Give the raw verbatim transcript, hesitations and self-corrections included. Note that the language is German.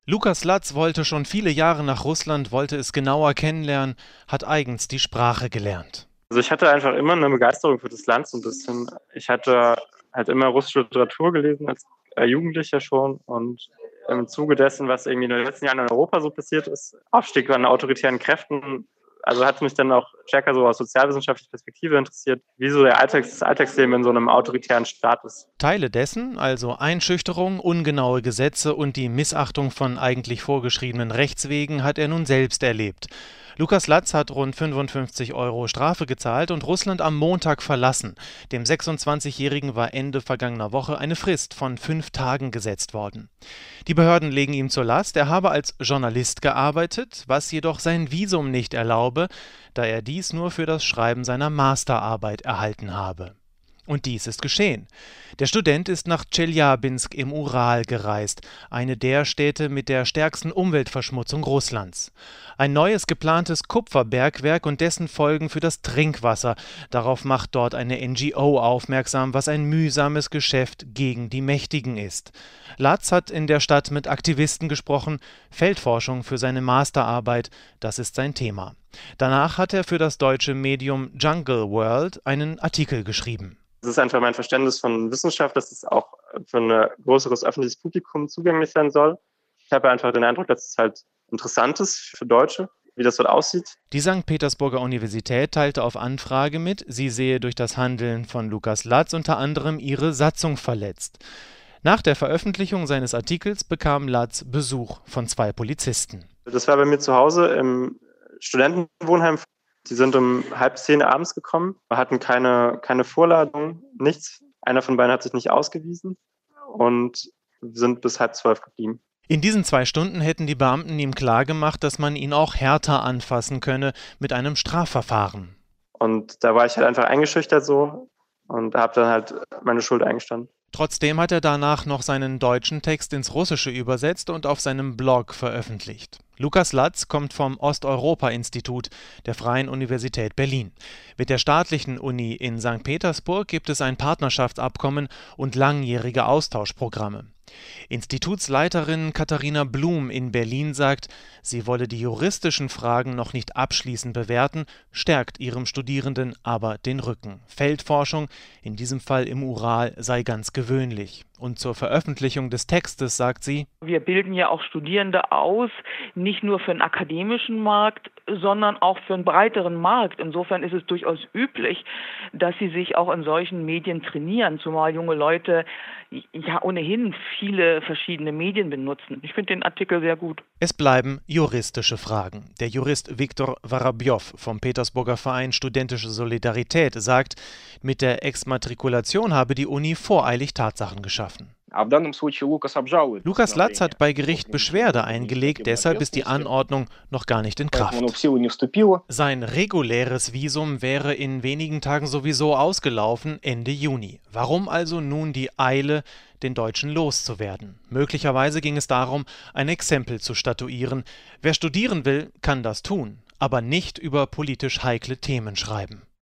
Lukas Latz wollte schon viele Jahre nach Russland, wollte es genauer kennenlernen, hat eigens die Sprache gelernt. Also ich hatte einfach immer eine Begeisterung für das Land so ein bisschen. Ich hatte halt immer russische Literatur gelesen als äh, Jugendlicher schon und im Zuge dessen, was irgendwie in den letzten Jahren in Europa so passiert ist, Aufstieg an autoritären Kräften, also hat es mich dann auch stärker so aus sozialwissenschaftlicher Perspektive interessiert, wie so der Alltags, das Alltagsleben in so einem autoritären Staat ist. Teile dessen, also Einschüchterung, ungenaue Gesetze und die Missachtung von eigentlich vorgeschriebenen Rechtswegen, hat er nun selbst erlebt. Lukas Latz hat rund fünfundfünfzig Euro Strafe gezahlt und Russland am Montag verlassen. Dem sechsundzwanzigjährigen war Ende vergangener Woche eine Frist von fünf Tagen gesetzt worden. Die Behörden legen ihm zur Last, er habe als Journalist gearbeitet, was jedoch sein Visum nicht erlaube, da er dies nur für das Schreiben seiner Masterarbeit erhalten habe. Und dies ist geschehen. Der Student ist nach Tscheljabinsk im Ural gereist, eine der Städte mit der stärksten Umweltverschmutzung Russlands. Ein neues geplantes Kupferbergwerk und dessen Folgen für das Trinkwasser. Darauf macht dort eine N G O aufmerksam, was ein mühsames Geschäft gegen die Mächtigen ist. Latz hat in der Stadt mit Aktivisten gesprochen, Feldforschung für seine Masterarbeit, das ist sein Thema. Danach hat er für das deutsche Medium Jungle World einen Artikel geschrieben. Es ist einfach mein Verständnis von Wissenschaft, dass es auch für ein größeres öffentliches Publikum zugänglich sein soll. Ich habe einfach den Eindruck, dass es halt interessant ist für Deutsche, wie das dort aussieht. Die Sankt Petersburger Universität teilte auf Anfrage mit, sie sehe durch das Handeln von Lukas Latz unter anderem ihre Satzung verletzt. Nach der Veröffentlichung seines Artikels bekam Latz Besuch von zwei Polizisten. Das war bei mir zu Hause im Studentenwohnheim. Die sind um halb zehn abends gekommen, hatten keine, keine Vorladung, nichts. Einer von beiden hat sich nicht ausgewiesen und sind bis halb zwölf geblieben. In diesen zwei Stunden hätten die Beamten ihm klargemacht, dass man ihn auch härter anfassen könne mit einem Strafverfahren. Und da war ich halt einfach eingeschüchtert so und habe dann halt meine Schuld eingestanden. Trotzdem hat er danach noch seinen deutschen Text ins Russische übersetzt und auf seinem Blog veröffentlicht. Lukas Latz kommt vom Osteuropa-Institut der Freien Universität Berlin. Mit der staatlichen Uni in Sankt Petersburg gibt es ein Partnerschaftsabkommen und langjährige Austauschprogramme. Institutsleiterin Katharina Blum in Berlin sagt, sie wolle die juristischen Fragen noch nicht abschließend bewerten, stärkt ihrem Studierenden aber den Rücken. Feldforschung, in diesem Fall im Ural, sei ganz gewöhnlich. Und zur Veröffentlichung des Textes sagt sie: Wir bilden ja auch Studierende aus, nicht nur für den akademischen Markt, sondern auch für einen breiteren Markt. Insofern ist es durchaus üblich, dass sie sich auch in solchen Medien trainieren, zumal junge Leute ja ohnehin viele verschiedene Medien benutzen. Ich finde den Artikel sehr gut. Es bleiben juristische Fragen. Der Jurist Viktor Worobjow vom Petersburger Verein Studentische Solidarität sagt, mit der Exmatrikulation habe die Uni voreilig Tatsachen geschaffen. Lukas Latz hat bei Gericht Beschwerde eingelegt, deshalb ist die Anordnung noch gar nicht in Kraft. Sein reguläres Visum wäre in wenigen Tagen sowieso ausgelaufen, Ende Juni. Warum also nun die Eile, den Deutschen loszuwerden? Möglicherweise ging es darum, ein Exempel zu statuieren. Wer studieren will, kann das tun, aber nicht über politisch heikle Themen schreiben.